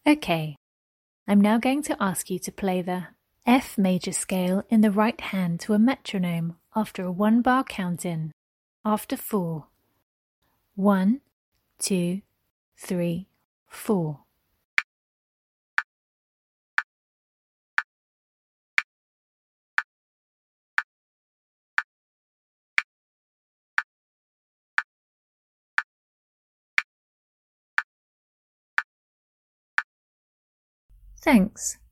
Okay, I'm now going to ask you to play the F major scale in the right hand to a metronome after a 1-bar count-in. After 4. 1, 2, 3, 4. Thanks.